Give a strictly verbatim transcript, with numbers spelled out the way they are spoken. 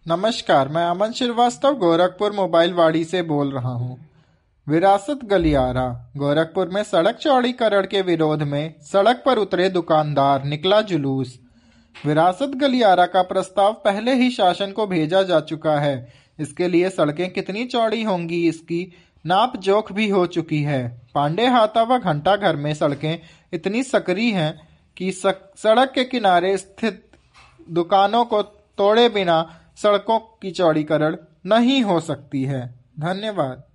नमस्कार, मैं अमन श्रीवास्तव गोरखपुर मोबाइल वाड़ी से बोल रहा हूँ। विरासत गलियारा। गोरखपुर में सड़क चौड़ीकरण के विरोध में सड़क पर उतरे दुकानदार, निकला जुलूस। विरासत गलियारा का प्रस्ताव पहले ही शासन को भेजा जा चुका है। इसके लिए सड़कें कितनी चौड़ी होंगी, इसकी नाप जोख भी हो चुकी है। पांडे हाता व घंटा घर में सड़कें इतनी सकरी हैं कि सड़क के किनारे स्थित दुकानों को तोड़े बिना सड़कों की चौड़ीकरण नहीं हो सकती है। धन्यवाद।